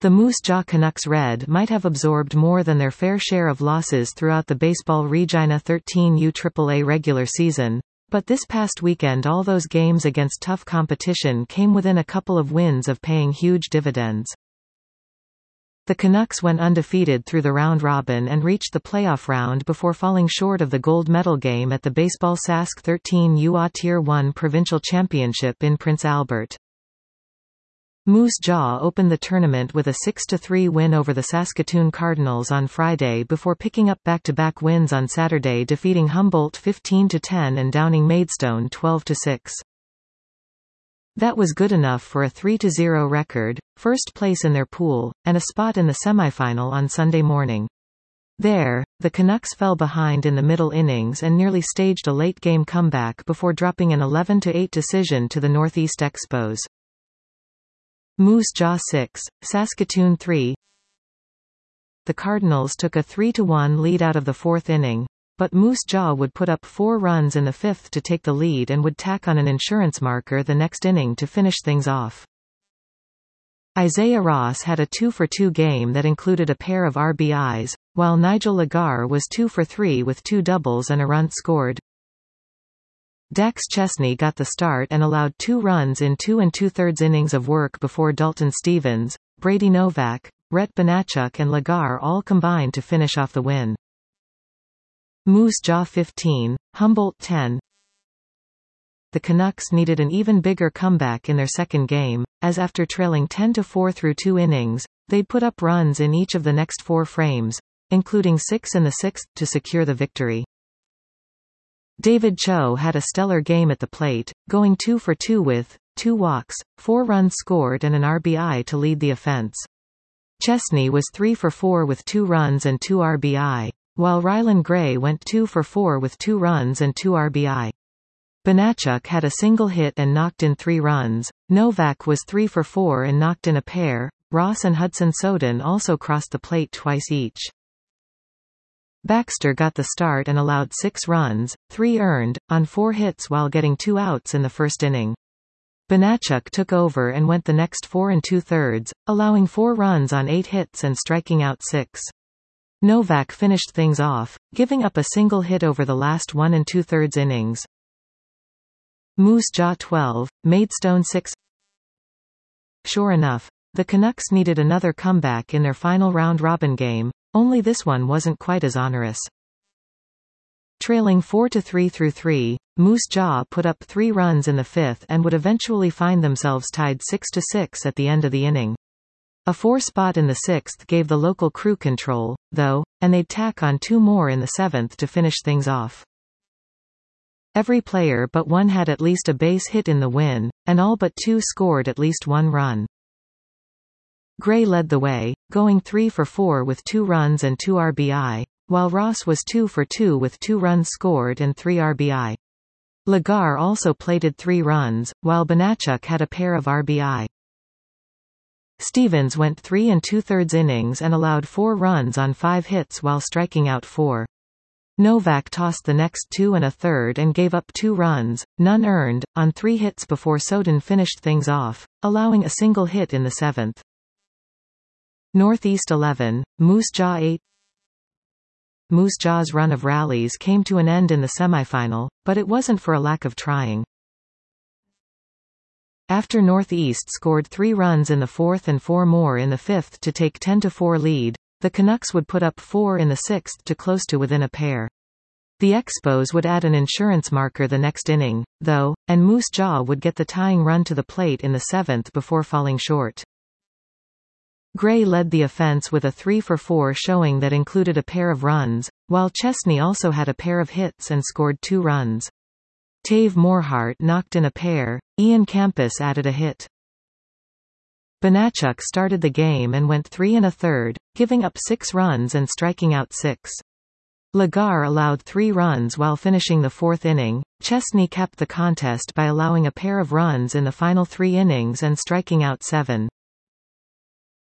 The Moose Jaw Canucks Red might have absorbed more than their fair share of losses throughout the Baseball Regina 13U AAA regular season, but this past weekend all those games against tough competition came within a couple of wins of paying huge dividends. The Canucks went undefeated through the round robin and reached the playoff round before falling short of the gold medal game at the Baseball Sask 13U Tier 1 Provincial Championship in Prince Albert. Moose Jaw opened the tournament with a 6-3 win over the Saskatoon Cardinals on Friday before picking up back-to-back wins on Saturday, defeating Humboldt 15-10 and downing Maidstone 12-6. That was good enough for a 3-0 record, first place in their pool, and a spot in the semifinal on Sunday morning. There, the Canucks fell behind in the middle innings and nearly staged a late-game comeback before dropping an 11-8 decision to the Northeast Expos. Moose Jaw 6, Saskatoon 3. The Cardinals took a 3-1 lead out of the fourth inning, but Moose Jaw would put up 4 runs in the fifth to take the lead and would tack on an insurance marker the next inning to finish things off. Isaiah Ross had a 2-for-2 game that included a pair of RBIs, while Nigel Lagar was 2-for-3 with 2 doubles and a run scored. Dax Chesney got the start and allowed 2 runs in 2 2/3 innings of work before Dalton Stevens, Brady Novak, Rhett Banachuk and Lagar all combined to finish off the win. Moose Jaw 15, Humboldt 10. The Canucks needed an even bigger comeback in their second game, as after trailing 10-4 through 2 innings, they'd put up runs in each of the next 4 frames, including 6 in the sixth, to secure the victory. David Cho had a stellar game at the plate, going 2-for-2 with 2 walks, 4 runs scored and an RBI to lead the offense. Chesney was 3-for-4 with 2 runs and 2 RBI, while Rylan Gray went 2-for-4 with 2 runs and 2 RBI. Banachuk had a single hit and knocked in 3 runs, Novak was 3-for-4 and knocked in a pair, Ross and Hudson Soden also crossed the plate twice each. Baxter got the start and allowed 6 runs, 3 earned, on 4 hits while getting 2 outs in the first inning. Banachuk took over and went the next 4 2/3, allowing 4 runs on 8 hits and striking out 6. Novak finished things off, giving up a single hit over the last 1 2/3 innings. Moose Jaw 12, Maidstone 6. Sure enough, the Canucks needed another comeback in their final round-robin game, only this one wasn't quite as onerous. Trailing 4-3 through 3, Moose Jaw put up 3 runs in the fifth and would eventually find themselves tied 6-6 at the end of the inning. A 4 spot in the sixth gave the local crew control, though, and they'd tack on 2 more in the seventh to finish things off. Every player but one had at least a base hit in the win, and all but 2 scored at least 1 run. Gray led the way, going 3-for-4 with 2 runs and 2 RBI, while Ross was 2-for-2 with 2 runs scored and 3 RBI. Lagar also plated 3 runs, while Banachuk had a pair of RBI. Stevens went 3 2/3 innings and allowed 4 runs on 5 hits while striking out 4. Novak tossed the next 2 1/3 and gave up 2 runs, none earned, on 3 hits before Soden finished things off, allowing a single hit in the seventh. Northeast 11, Moose Jaw 8. Moose Jaw's run of rallies came to an end in the semifinal, but it wasn't for a lack of trying. After Northeast scored 3 runs in the fourth and 4 more in the fifth to take 10-4 lead, the Canucks would put up 4 in the sixth to close to within a pair. The Expos would add an insurance marker the next inning, though, and Moose Jaw would get the tying run to the plate in the seventh before falling short. Gray led the offense with a 3-for-4 showing that included a pair of runs, while Chesney also had a pair of hits and scored 2 runs. Tave Morhart knocked in a pair, Ian Campus added a hit. Banachuk started the game and went 3 1/3, giving up 6 runs and striking out 6. Lagar allowed 3 runs while finishing the fourth inning. Chesney capped the contest by allowing a pair of runs in the final 3 innings and striking out 7.